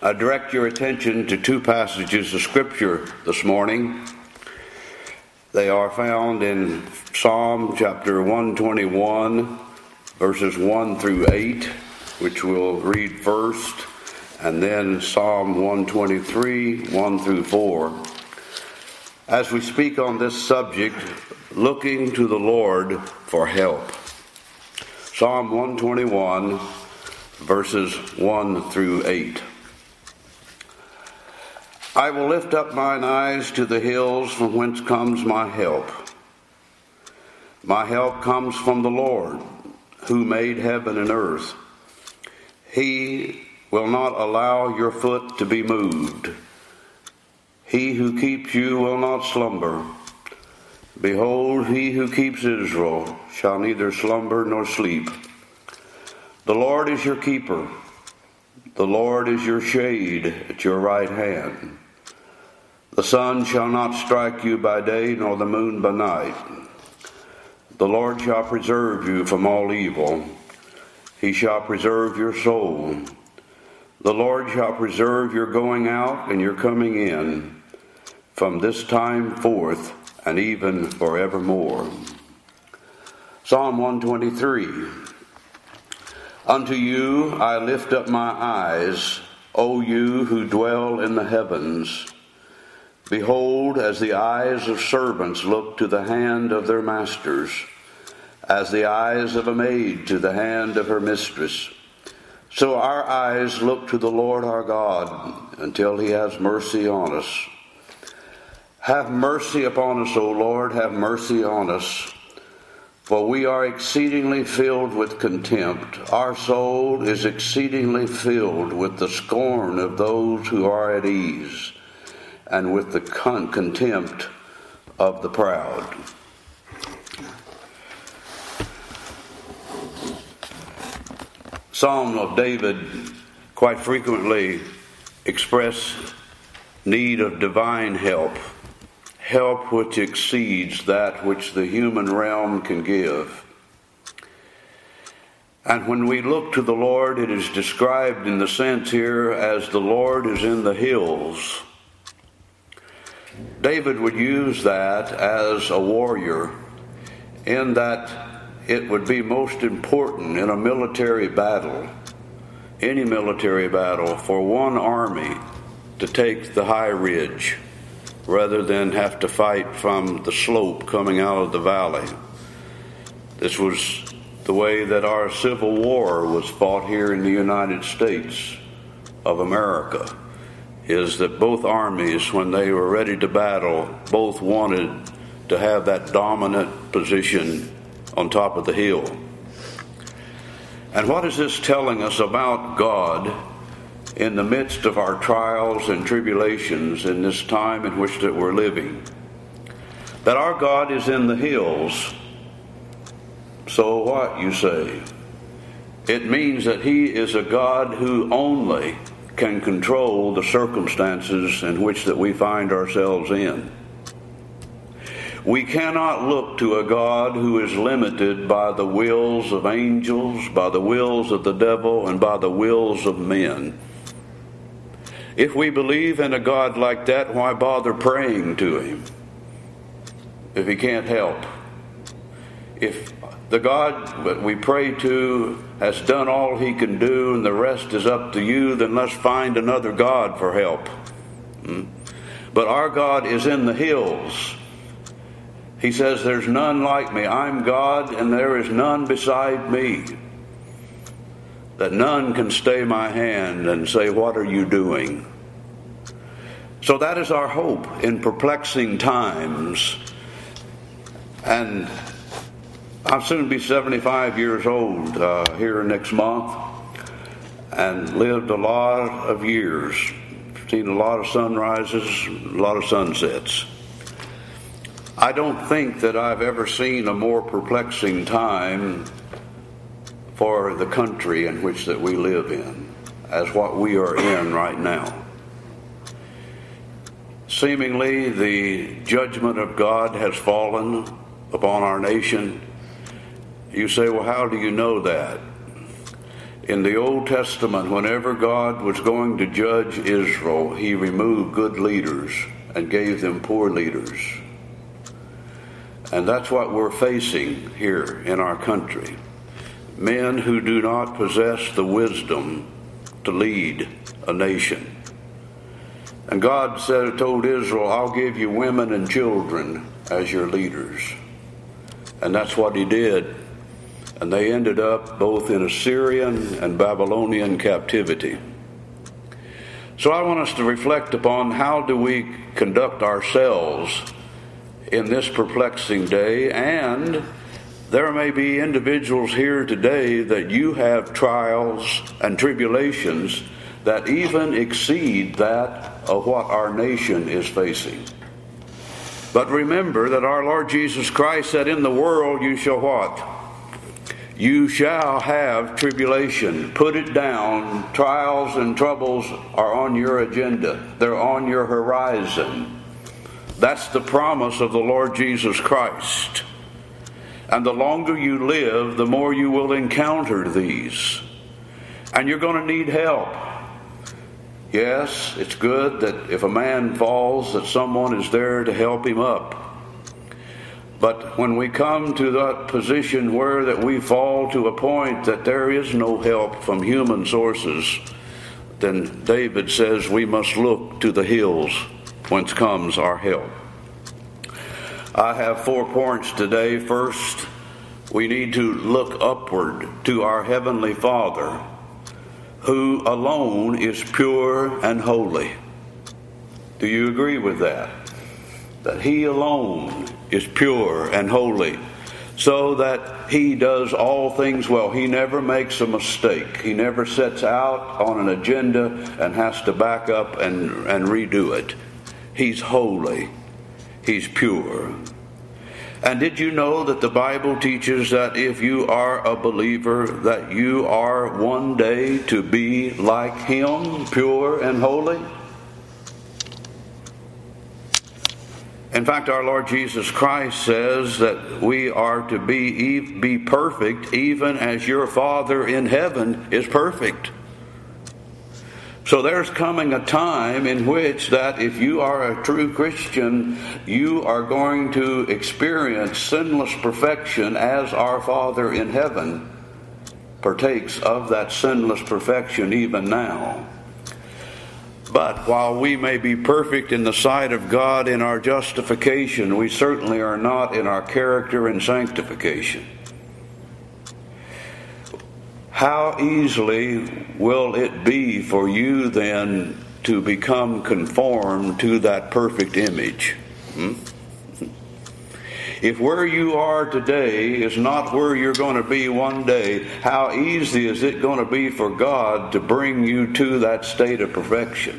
I direct your attention to two passages of Scripture this morning. They are found in Psalm chapter 121, verses 1 through 8, which we'll read first, and then Psalm 123, 1 through 4. As we speak on this subject, looking to the Lord for help. Psalm 121, verses 1 through 8. I will lift up mine eyes to the hills from whence comes my help. My help comes from the Lord, who made heaven and earth. He will not allow your foot to be moved. He who keeps you will not slumber. Behold, he who keeps Israel shall neither slumber nor sleep. The Lord is your keeper. The Lord is your shade at your right hand. The sun shall not strike you by day, nor the moon by night. The Lord shall preserve you from all evil. He shall preserve your soul. The Lord shall preserve your going out and your coming in, from this time forth and even forevermore. Psalm 123. Unto you I lift up my eyes, O you who dwell in the heavens. Behold, as the eyes of servants look to the hand of their masters, as the eyes of a maid to the hand of her mistress, so our eyes look to the Lord our God until he has mercy on us. Have mercy upon us, O Lord, have mercy on us, for we are exceedingly filled with contempt. Our soul is exceedingly filled with the scorn of those who are at ease, and with the contempt of the proud. Psalm of David quite frequently express need of divine help, help which exceeds that which the human realm can give. And when we look to the Lord, it is described in the sense here as the Lord is in the hills. David would use that as a warrior, in that it would be most important in a military battle, any military battle, for one army to take the high ridge rather than have to fight from the slope coming out of the valley. This was the way that our Civil War was fought here in the United States of America, is that both armies, when they were ready to battle, both wanted to have that dominant position on top of the hill. And what is this telling us about God in the midst of our trials and tribulations in this time in which that we're living? That our God is in the hills. So what, you say? It means that he is a God who only can control the circumstances in which that we find ourselves in. We cannot look to a God who is limited by the wills of angels, by the wills of the devil, and by the wills of men. If we believe in a God like that, why bother praying to him if he can't help? If the God that we pray to has done all he can do and the rest is up to you, then let's find another God for help. But our God is in the hills. He says, there's none like me. I'm God and there is none beside me. That none can stay my hand and say, what are you doing? So that is our hope in perplexing times. And I'll soon be 75 years old here next month, and lived a lot of years, seen a lot of sunrises, a lot of sunsets. I don't think that I've ever seen a more perplexing time for the country in which that we live in as what we are in right now. Seemingly the judgment of God has fallen upon our nation. You say, well, how do you know that? In the Old Testament, whenever God was going to judge Israel, he removed good leaders and gave them poor leaders. And that's what we're facing here in our country. Men who do not possess the wisdom to lead a nation. And God told Israel, I'll give you women and children as your leaders. And that's what he did. And they ended up both in Assyrian and Babylonian captivity. So I want us to reflect upon how do we conduct ourselves in this perplexing day. And there may be individuals here today that you have trials and tribulations that even exceed that of what our nation is facing. But remember that our Lord Jesus Christ said, in the world you shall what? You shall have tribulation. Put it down. Trials and troubles are on your agenda. They're on your horizon. That's the promise of the Lord Jesus Christ. And the longer you live, the more you will encounter these. And you're going to need help. Yes, it's good that if a man falls, that someone is there to help him up. But when we come to that position where that we fall to a point that there is no help from human sources, then David says we must look to the hills whence comes our help. I have 4 points today. First, we need to look upward to our Heavenly Father, who alone is pure and holy. Do you agree with that? That he alone is pure and holy, so that he does all things well. He never makes a mistake. He never sets out on an agenda and has to back up and redo it. He's holy. He's pure. And did you know that the Bible teaches that if you are a believer, that you are one day to be like him, pure and holy? In fact, our Lord Jesus Christ says that we are to be perfect, even as your Father in heaven is perfect. So there's coming a time in which that if you are a true Christian, you are going to experience sinless perfection as our Father in heaven partakes of that sinless perfection even now. But while we may be perfect in the sight of God in our justification, we certainly are not in our character and sanctification. How easily will it be for you then to become conformed to that perfect image? If where you are today is not where you're going to be one day, how easy is it going to be for God to bring you to that state of perfection?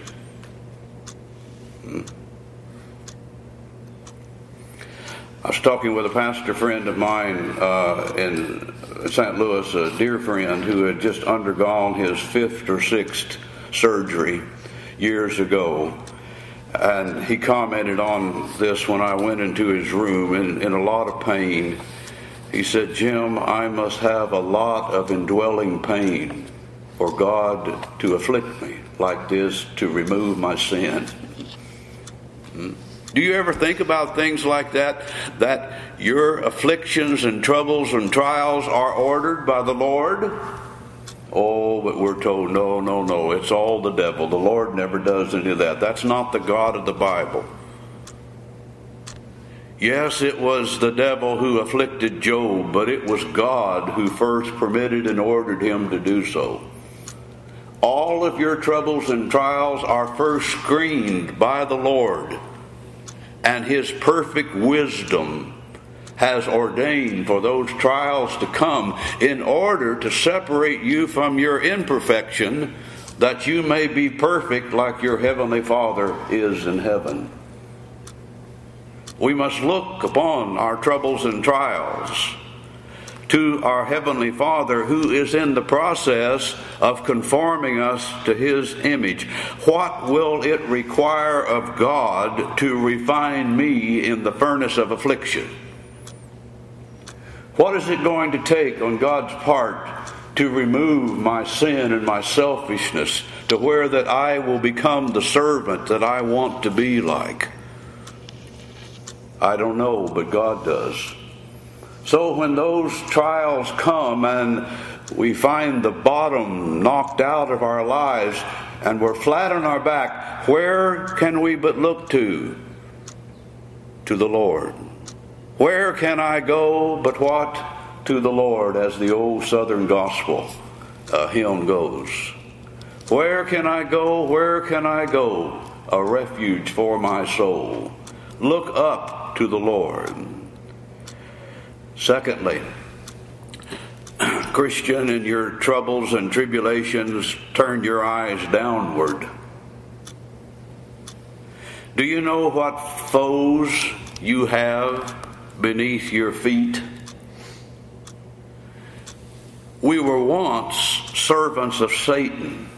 I was talking with a pastor friend of mine in St. Louis, a dear friend who had just undergone his 5th or 6th surgery years ago. And he commented on this when I went into his room in a lot of pain. He said, Jim, I must have a lot of indwelling pain for God to afflict me like this to remove my sin. Do you ever think about things like that? That your afflictions and troubles and trials are ordered by the Lord? Oh, but we're told, no, it's all the devil. The Lord never does any of that. That's not the God of the Bible. Yes, it was the devil who afflicted Job, but it was God who first permitted and ordered him to do so. All of your troubles and trials are first screened by the Lord, and his perfect wisdom has ordained for those trials to come in order to separate you from your imperfection, that you may be perfect like your heavenly Father is in heaven. We must look upon our troubles and trials to our heavenly Father, who is in the process of conforming us to his image. What will it require of God to refine me in the furnace of affliction? What is it going to take on God's part to remove my sin and my selfishness to where that I will become the servant that I want to be like? I don't know, but God does. So when those trials come and we find the bottom knocked out of our lives and we're flat on our back, where can we but look to? To the Lord. Where can I go but what? To the Lord, as the old Southern gospel hymn goes. Where can I go? Where can I go? A refuge for my soul. Look up to the Lord. Secondly, Christian, in your troubles and tribulations, turn your eyes downward. Do you know what foes you have beneath your feet? We were once servants of Satan,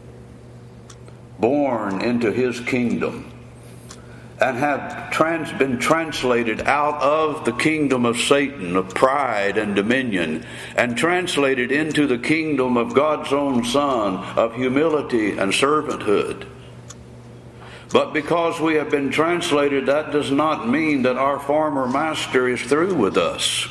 born into his kingdom, and have been translated out of the kingdom of Satan, of pride and dominion, and translated into the kingdom of God's own Son, of humility and servanthood. But because we have been translated, that does not mean that our former master is through with us.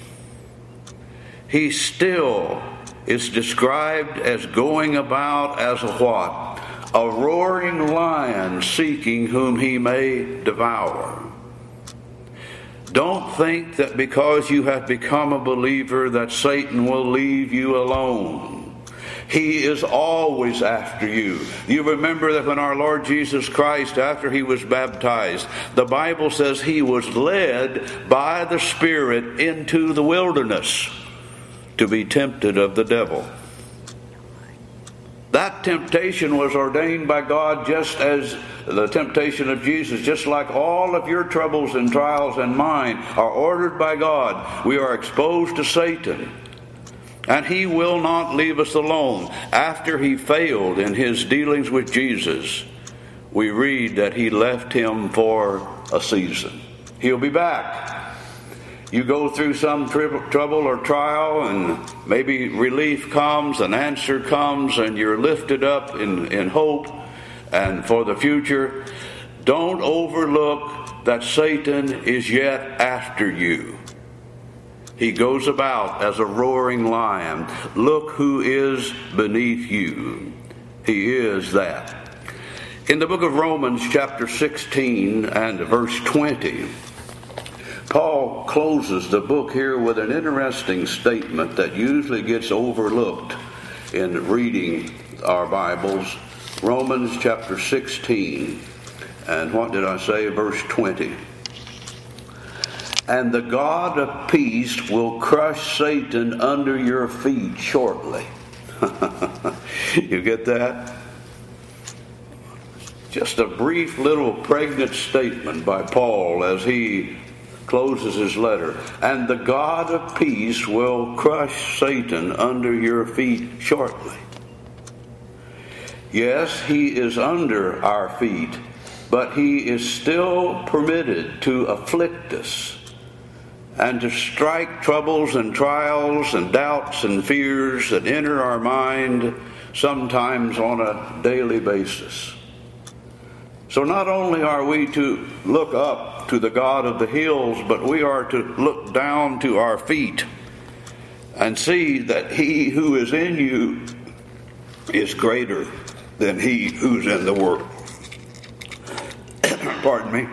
He still is described as going about as a what? A roaring lion seeking whom he may devour. Don't think that because you have become a believer that Satan will leave you alone. He is always after you. You remember that when our Lord Jesus Christ, after he was baptized, the Bible says he was led by the Spirit into the wilderness to be tempted of the devil. That temptation was ordained by God just as the temptation of Jesus, just like all of your troubles and trials and mine are ordered by God. We are exposed to Satan, and he will not leave us alone. After he failed in his dealings with Jesus, we read that he left him for a season. He'll be back. You go through some trouble or trial, and maybe relief comes, an answer comes, and you're lifted up in hope and for the future. Don't overlook that Satan is yet after you. He goes about as a roaring lion. Look who is beneath you. He is that. In the book of Romans, chapter 16 and verse 20, Paul closes the book here with an interesting statement that usually gets overlooked in reading our Bibles. Romans chapter 16, and what did I say? Verse 20. And the God of peace will crush Satan under your feet shortly. You get that? Just a brief little pregnant statement by Paul as he closes his letter. And the God of peace will crush Satan under your feet shortly. Yes, he is under our feet, but he is still permitted to afflict us and to strike troubles and trials and doubts and fears that enter our mind sometimes on a daily basis. So not only are we to look up to the God of the hills, but we are to look down to our feet and see that he who is in you is greater than he who's in the world. Pardon me.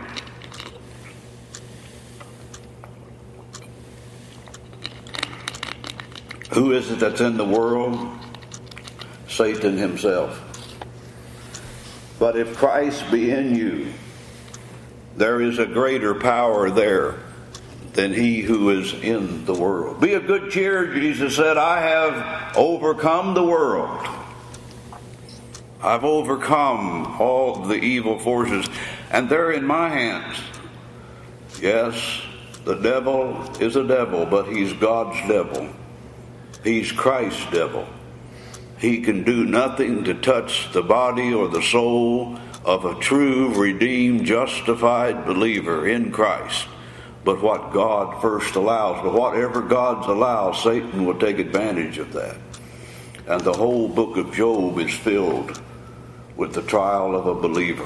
Who is it that's in the world? Satan himself. But if Christ be in you, there is a greater power there than he who is in the world. Be of good cheer, Jesus said, I have overcome the world. I've overcome all the evil forces, and they're in my hands. Yes, the devil is a devil, but he's God's devil. He's Christ's devil. He can do nothing to touch the body or the soul of a true, redeemed, justified believer in Christ, but what God first allows. But whatever God allows, Satan will take advantage of that. And the whole book of Job is filled with the trial of a believer.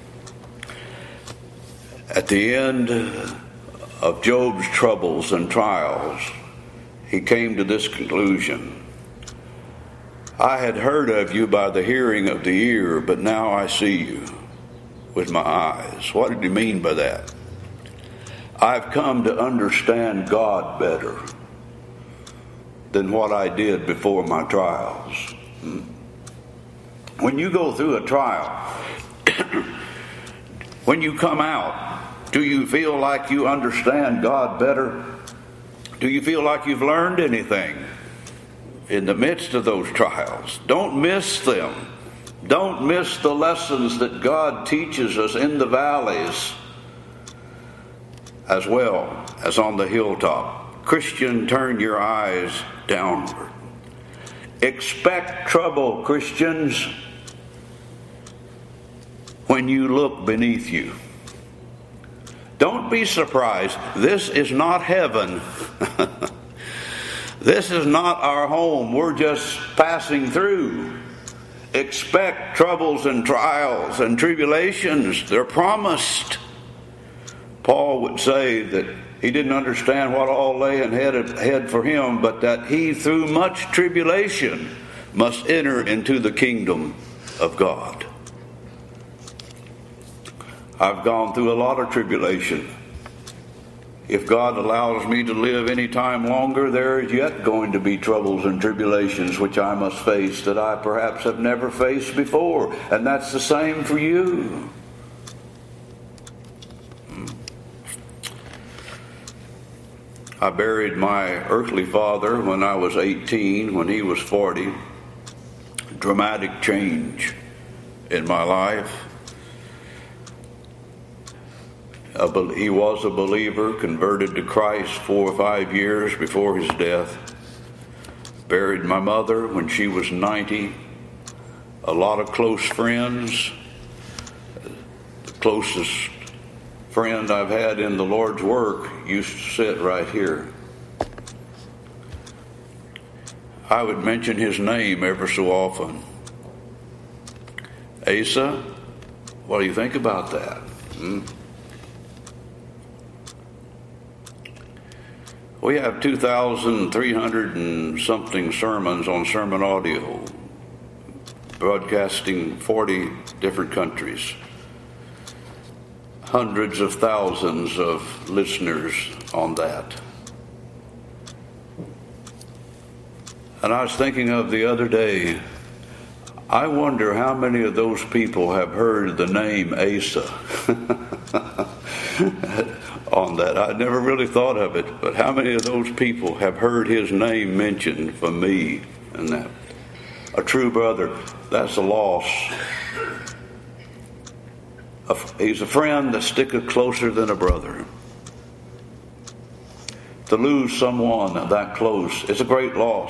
At the end of Job's troubles and trials, he came to this conclusion: I had heard of you by the hearing of the ear, but now I see you with my eyes. What did he mean by that? I've come to understand God better than what I did before my trials. When you go through a trial, when you come out, do you feel like you understand God better? Do you feel like you've learned anything in the midst of those trials? Don't miss them. Don't miss the lessons that God teaches us in the valleys as well as on the hilltop. Christian, turn your eyes downward. Expect trouble, Christians, when you look beneath you. Don't be surprised. This is not heaven. This is not our home. We're just passing through. Expect troubles and trials and tribulations. They're promised. Paul would say that he didn't understand what all lay ahead for him, but that he, through much tribulation, must enter into the kingdom of God. I've gone through a lot of tribulation. If God allows me to live any time longer, there is yet going to be troubles and tribulations which I must face that I perhaps have never faced before. And that's the same for you. I buried my earthly father when I was 18, when he was 40. Dramatic change in my life. He was a believer, converted to Christ 4 or 5 years before his death. Buried my mother when she was 90. A lot of close friends. The closest friend I've had in the Lord's work used to sit right here. I would mention his name ever so often. Asa, what do you think about that? We have 2,300 and something sermons on Sermon Audio, broadcasting 40 different countries. Hundreds of thousands of listeners on that. And I was thinking of the other day, I wonder how many of those people have heard the name Asa on that. I never really thought of it, but how many of those people have heard his name mentioned from me and that? A true brother, that's a loss. He's a friend that sticketh closer than a brother. To lose someone that close is a great loss.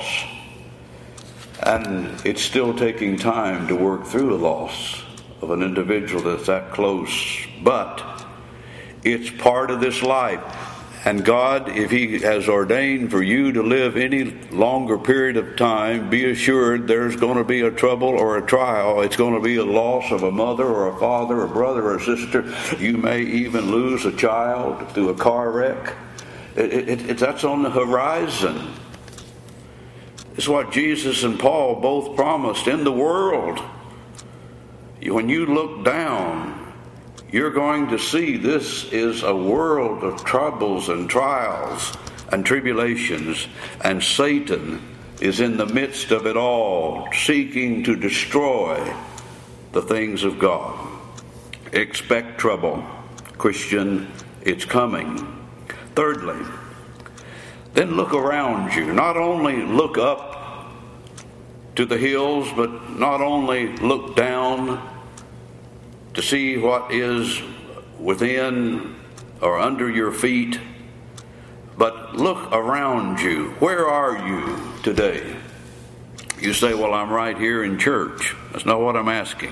And it's still taking time to work through a loss of an individual that's that close. But it's part of this life. And God, if He has ordained for you to live any longer period of time, be assured there's going to be a trouble or a trial. It's going to be a loss of a mother or a father, a brother or a sister. You may even lose a child through a car wreck. That's on the horizon. It's what Jesus and Paul both promised. In the world, when you look down, you're going to see this is a world of troubles and trials and tribulations, and Satan is in the midst of it all, seeking to destroy the things of God. Expect trouble, Christian, it's coming. Thirdly, then look around you. Not only look up to the hills, but not only look down to see what is within or under your feet, but look around you. Where are you today? You say, well, I'm right here in church. That's not what I'm asking.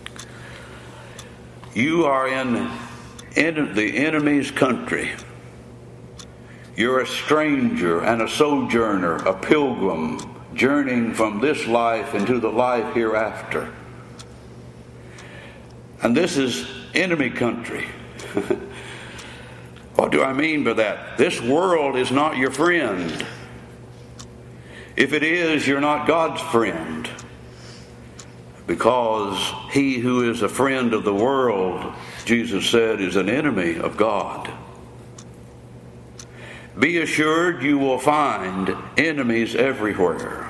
You are in the enemy's country. You're a stranger and a sojourner, a pilgrim, journeying from this life into the life hereafter. And this is enemy country. What do I mean by that? This world is not your friend. If it is, you're not God's friend. Because he who is a friend of the world, Jesus said, is an enemy of God. Be assured you will find enemies everywhere.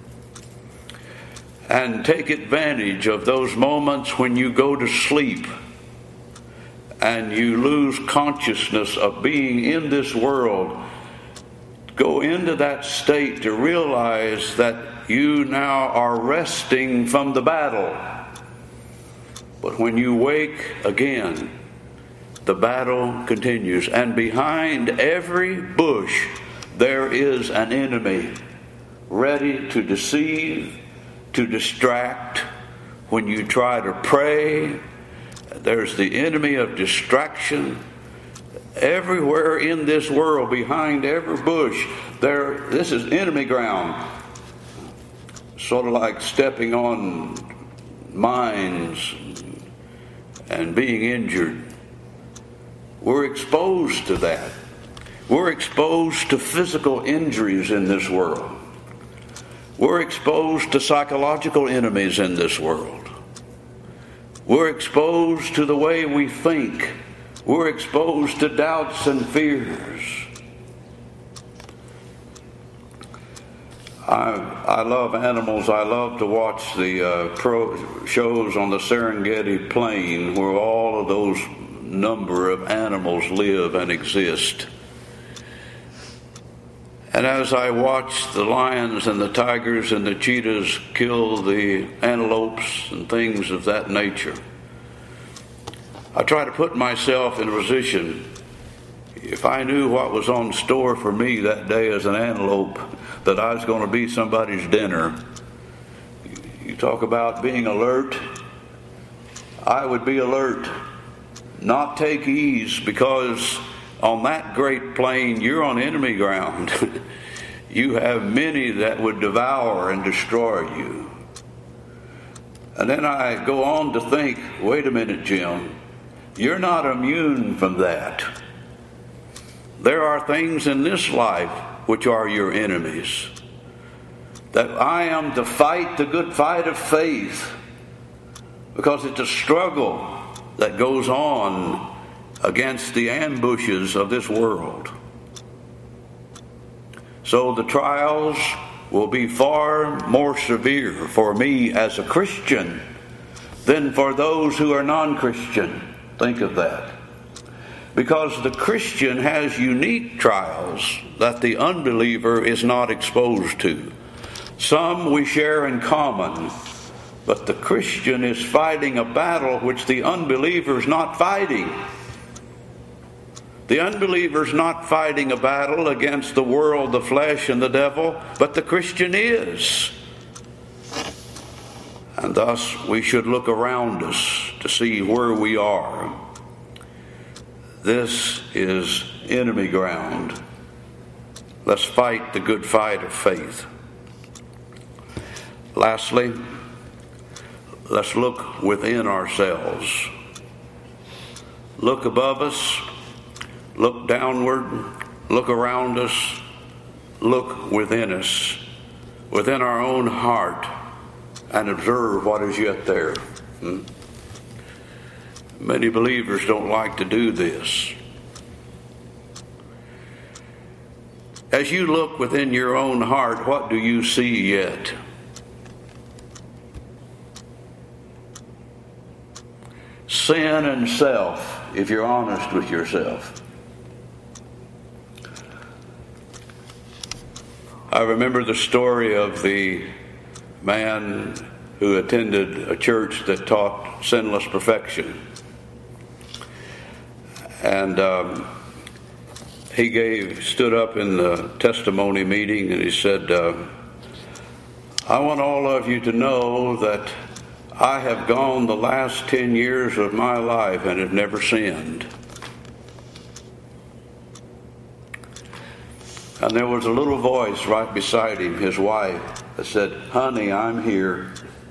And take advantage of those moments when you go to sleep and you lose consciousness of being in this world. Go into that state to realize that you now are resting from the battle. But when you wake again, the battle continues. And behind every bush there is an enemy ready to deceive, to distract. When you try to pray, there's the enemy of distraction. Everywhere in this world, behind every bush, this is enemy ground. Sort of like stepping on mines and being injured. We're exposed to that. We're exposed to physical injuries in this world. We're exposed to psychological enemies in this world. We're exposed to the way we think. We're exposed to doubts and fears. I love animals. I love to watch the shows on the Serengeti Plain where all of those number of animals live and exist. And as I watch the lions and the tigers and the cheetahs kill the antelopes and things of that nature, I try to put myself in a position, if I knew what was on store for me that day as an antelope, that I was going to be somebody's dinner. You talk about being alert. I would be alert. Not take ease, because on that great plain you're on enemy ground. You have many that would devour and destroy you. And then I go on to think, wait a minute, Jim, you're not immune from that. There are things in this life which are your enemies. That I am to fight the good fight of faith, because it's a struggle that goes on against the ambushes of this world. So the trials will be far more severe for me as a Christian than for those who are non-Christian. Think of that. Because the Christian has unique trials that the unbeliever is not exposed to. Some we share in common, but the Christian is fighting a battle which the unbeliever is not fighting. The unbeliever is not fighting a battle against the world, the flesh, and the devil, but the Christian is. And thus we should look around us to see where we are. This is enemy ground. Let's fight the good fight of faith. Lastly, let's look within ourselves. Look above us, look downward, look around us, look within us, within our own heart, and observe what is yet there. Many believers don't like to do this. As you look within your own heart, what do you see yet? Sin and self, if you're honest with yourself. I remember the story of the man who attended a church that taught sinless perfection. And he stood up in the testimony meeting and he said, I want all of you to know that I have gone the last 10 years of my life and have never sinned. And there was a little voice right beside him, his wife, that said, "Honey, I'm here."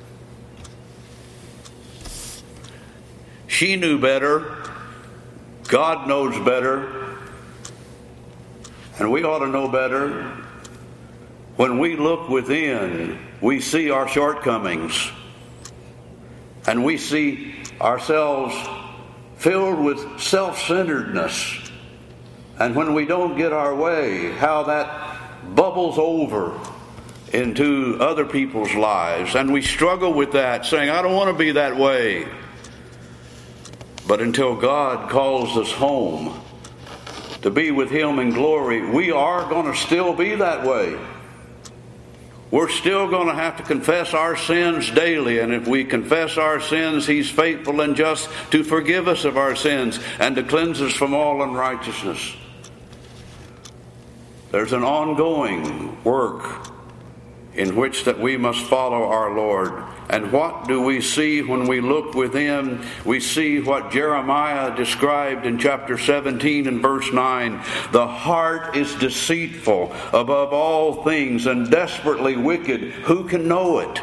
She knew better. God knows better. And we ought to know better. When we look within, we see our shortcomings. And we see ourselves filled with self-centeredness. And when we don't get our way, how that bubbles over into other people's lives. And we struggle with that, saying, "I don't want to be that way." But until God calls us home to be with Him in glory, we are going to still be that way. We're still going to have to confess our sins daily. And if we confess our sins, He's faithful and just to forgive us of our sins and to cleanse us from all unrighteousness. There's an ongoing work in which that we must follow our Lord. And what do we see when we look within? We see what Jeremiah described in chapter 17 and verse 9. The heart is deceitful above all things and desperately wicked. Who can know it?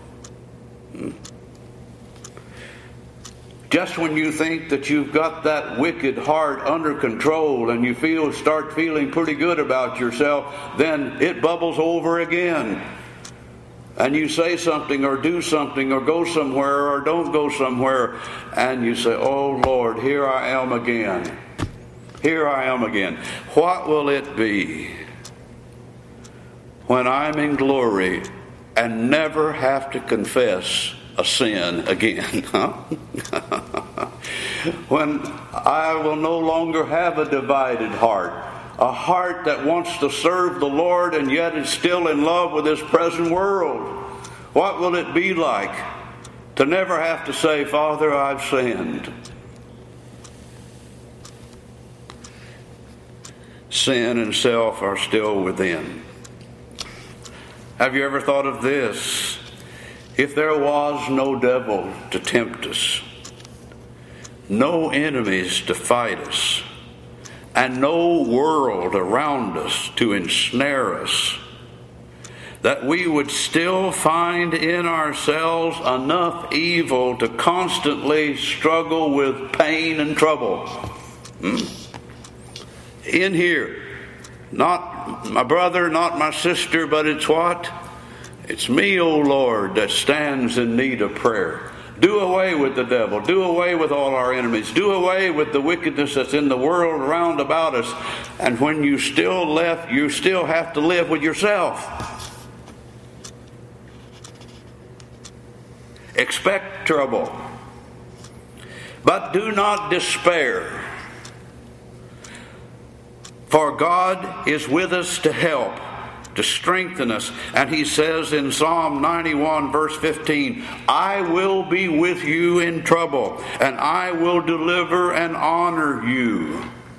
Just when you think that you've got that wicked heart under control and you start feeling pretty good about yourself, then it bubbles over again. And you say something or do something or go somewhere or don't go somewhere, and you say, "Oh Lord, here I am again. Here I am again." What will it be when I'm in glory and never have to confess a sin again? When I will no longer have a divided heart. A heart that wants to serve the Lord and yet is still in love with this present world. What will it be like to never have to say, "Father, I've sinned"? Sin and self are still within. Have you ever thought of this? If there was no devil to tempt us, no enemies to fight us, and no world around us to ensnare us, that we would still find in ourselves enough evil to constantly struggle with pain and trouble. In here, not my brother, not my sister, but it's what? It's me, O Lord, that stands in need of prayer. Do away with the devil. Do away with all our enemies. Do away with the wickedness that's in the world round about us. And when you still have to live with yourself. Expect trouble. But do not despair. For God is with us to help, to strengthen us. And He says in Psalm 91 verse 15, "I will be with you in trouble, and I will deliver and honor you."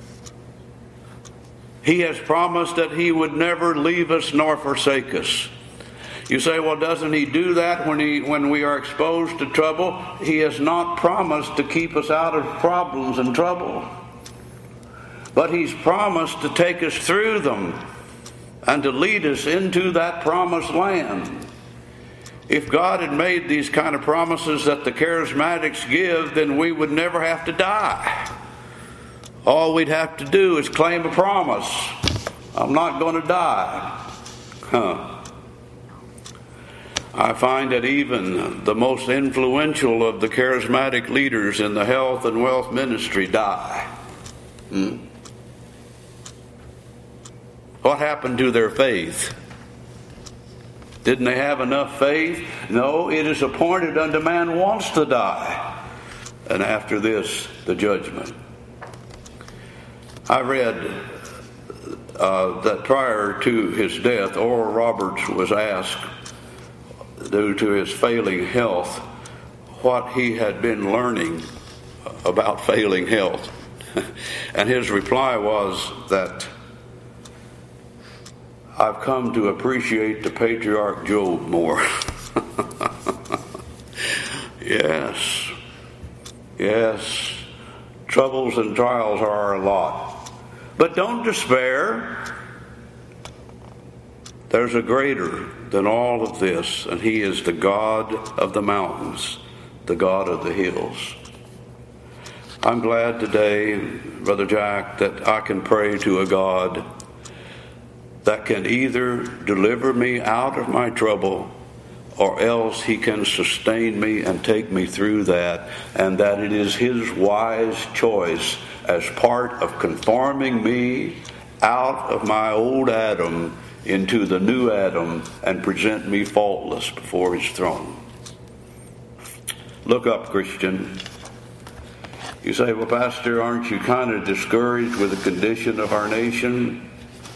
He has promised that He would never leave us nor forsake us. You say, "Well, doesn't He do that when we are exposed to trouble?" He has not promised to keep us out of problems and trouble. But He's promised to take us through them and to lead us into that promised land. If God had made these kind of promises that the charismatics give, then we would never have to die. All we'd have to do is claim a promise. I'm not going to die. I find that even the most influential of the charismatic leaders in the health and wealth ministry die. What happened to their faith? Didn't they have enough faith? No, it is appointed unto man once to die, and after this, the judgment. I read that prior to his death, Oral Roberts was asked, due to his failing health, what he had been learning about failing health. And his reply was that, "I've come to appreciate the patriarch Job more." Yes, troubles and trials are our lot. But don't despair. There's a greater than all of this, and he is the God of the mountains, the God of the hills. I'm glad today, Brother Jack, that I can pray to a God that can either deliver me out of my trouble, or else he can sustain me and take me through that, and that it is his wise choice as part of conforming me out of my old Adam into the new Adam and present me faultless before his throne. Look up, Christian. You say, well, Pastor, aren't you kind of discouraged with the condition of our nation?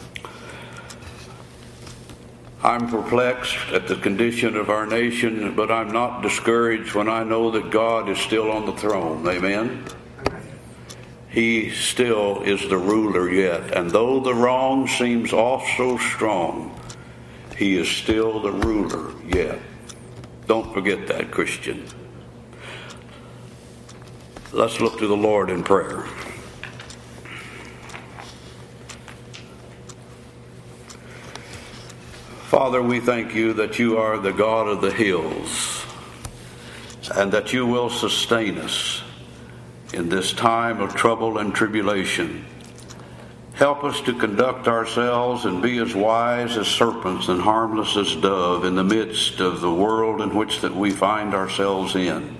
I'm perplexed at the condition of our nation, but I'm not discouraged when I know that God is still on the throne. Amen? He still is the ruler yet. And though the wrong seems off so strong, he is still the ruler yet. Don't forget that, Christian. Let's look to the Lord in prayer. Father, we thank you that you are the God of the hills and that you will sustain us in this time of trouble and tribulation. Help us to conduct ourselves and be as wise as serpents and harmless as dove in the midst of the world in which that we find ourselves in.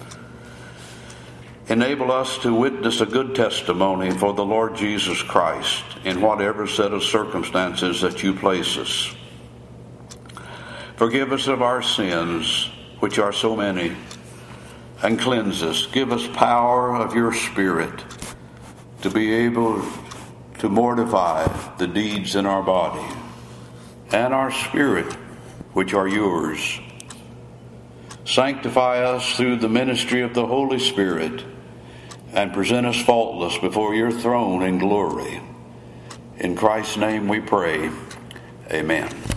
Enable us to witness a good testimony for the Lord Jesus Christ in whatever set of circumstances that you place us. Forgive us of our sins, which are so many, and cleanse us. Give us power of your Spirit to be able to mortify the deeds in our body and our spirit, which are yours. Sanctify us through the ministry of the Holy Spirit and present us faultless before your throne in glory. In Christ's name we pray. Amen.